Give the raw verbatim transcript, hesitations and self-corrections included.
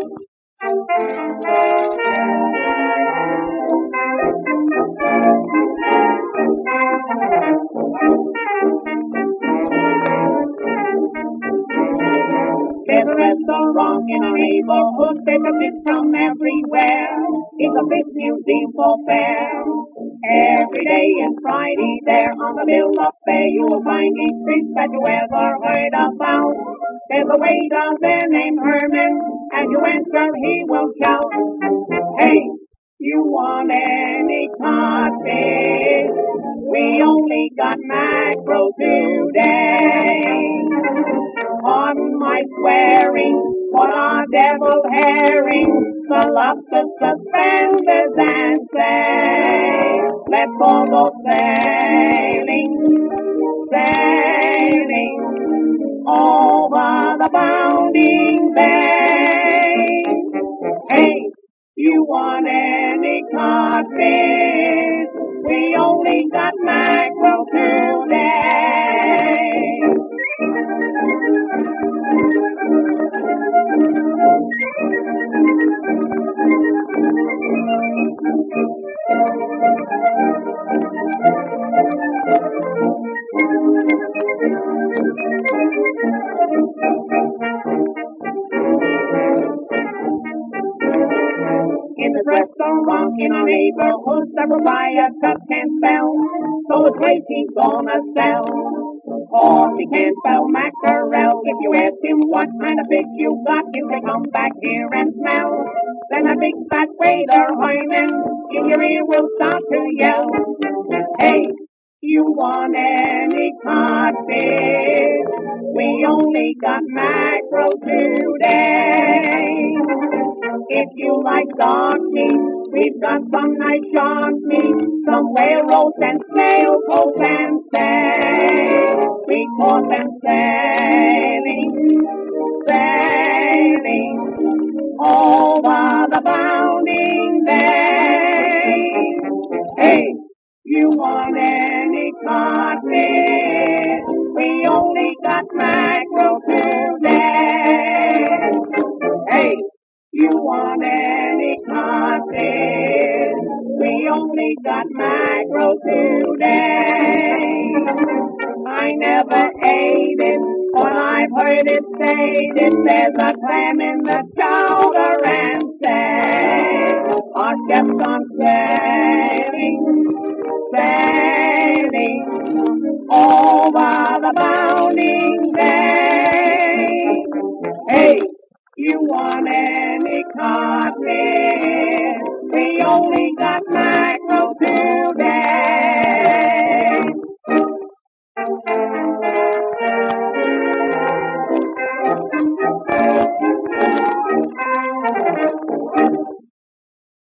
There's a restaurant in our neighborhood, there's a fish from everywhere. It's a fish museum for fair. Every day is Friday there on the bill up there you will find each fish that you ever heard about. There's a waiter there named Herman, as you enter he will shout, "Hey, you want any codfish? We only got mackerel today." On my swearing, what are devil herring, the lobsters, suspenders, and say, let's all go sailing, sailing over the bounding bay. Hey, you want any codfish? We only got mackerel today. In the restaurant in our neighborhood, the proprietor can't spell, so the place he's gonna sell. Or he can't spell mackerel. If you ask him what kind of fish you got, you can come back here and smell. Then a big fat waiter, Hyman, in your ear will start to yell, "Hey, you want any codfish? We only got mackerel today. If you like dog meat, we've got some nice shark meat, some whale roast and snail toast and steak. We caught them sailing, sailing over the bounding bay. Hey, you want any codfish? We only got mackerel today. Hey, you want any codfish? We only got mackerel today. I never ate it, but I've heard it stated there's a clam in the chowder and say, our chef's on sailing, sailing over the bounding bay. Hey, you want any codfish? We only got